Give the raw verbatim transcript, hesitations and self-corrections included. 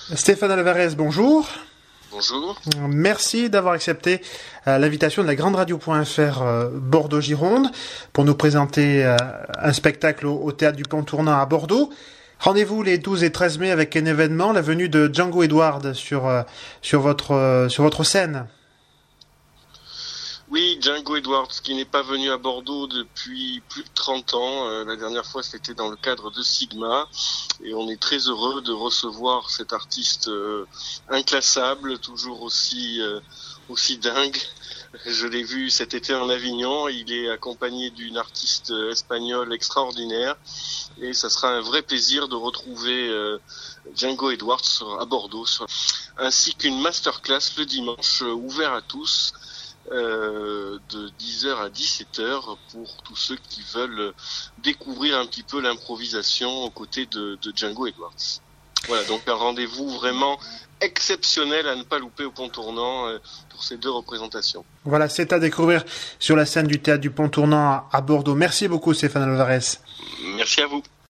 Stéphane Alvarez, bonjour. Bonjour. Merci d'avoir accepté euh, l'invitation de la Grande Radio.fr euh, Bordeaux-Gironde pour nous présenter euh, un spectacle au, au Théâtre du Pont Tournant à Bordeaux. Rendez-vous les douze et treize mai avec un événement, la venue de Django Edwards sur, euh, sur, votre, euh, sur votre scène. Oui, Django Edwards qui n'est pas venu à Bordeaux depuis plus de trente ans. Euh, la dernière fois, c'était dans le cadre de Sigma. Et on est très heureux de recevoir cet artiste euh, inclassable, toujours aussi, euh, aussi dingue. Je l'ai vu cet été en Avignon. Il est accompagné d'une artiste espagnole extraordinaire. Et ça sera un vrai plaisir de retrouver euh, Django Edwards à Bordeaux. Ainsi qu'une masterclass le dimanche, euh, ouvert à tous. Euh, de dix heures à dix-sept heures pour tous ceux qui veulent découvrir un petit peu l'improvisation aux côtés de, de Django Edwards. Voilà, donc un rendez-vous vraiment exceptionnel à ne pas louper au Pont Tournant euh, pour ces deux représentations. Voilà, c'est à découvrir sur la scène du Théâtre du Pont Tournant à Bordeaux. Merci beaucoup Stéphane Alvarez. Merci à vous.